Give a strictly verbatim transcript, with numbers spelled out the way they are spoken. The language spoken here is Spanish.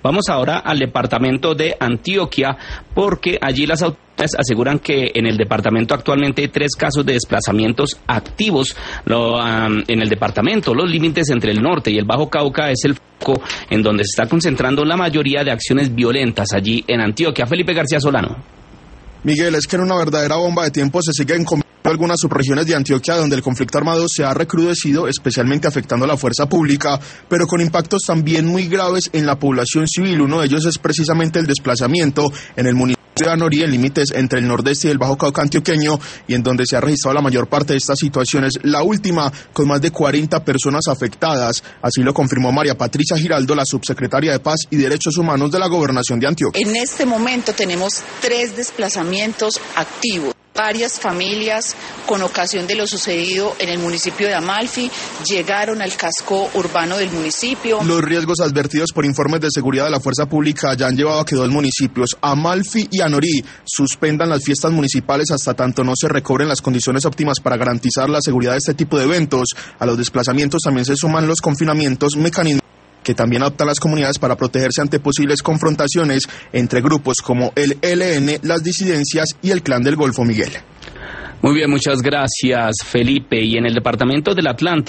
Vamos ahora al departamento de Antioquia, porque allí las autoridades aseguran que en el departamento actualmente hay tres casos de desplazamientos activos lo, um, en el departamento. Los límites entre el norte y el Bajo Cauca es el foco en donde se está concentrando la mayoría de acciones violentas allí en Antioquia. Felipe García Solano. Miguel, es que en una verdadera bomba de tiempo se siguen convirtiendo algunas subregiones de Antioquia donde el conflicto armado se ha recrudecido, especialmente afectando a la fuerza pública, pero con impactos también muy graves en la población civil. Uno de ellos es precisamente el desplazamiento en el municipio de Anorí, en límites entre el nordeste y el Bajo Cauca antioqueño, y en donde se ha registrado la mayor parte de estas situaciones, la última con más de cuarenta personas afectadas. Así lo confirmó María Patricia Giraldo, la subsecretaria de Paz y Derechos Humanos de la Gobernación de Antioquia. En este momento tenemos tres desplazamientos activos. Varias familias, con ocasión de lo sucedido en el municipio de Amalfi, llegaron al casco urbano del municipio. Los riesgos advertidos por informes de seguridad de la fuerza pública ya han llevado a que dos municipios, Amalfi y Anorí, suspendan las fiestas municipales hasta tanto no se recobren las condiciones óptimas para garantizar la seguridad de este tipo de eventos. A los desplazamientos también se suman los confinamientos, mecanismos que también adoptan las comunidades para protegerse ante posibles confrontaciones entre grupos como el E L N, las disidencias y el Clan del Golfo. Miguel. Muy bien, muchas gracias, Felipe. Y en el departamento del Atlántico,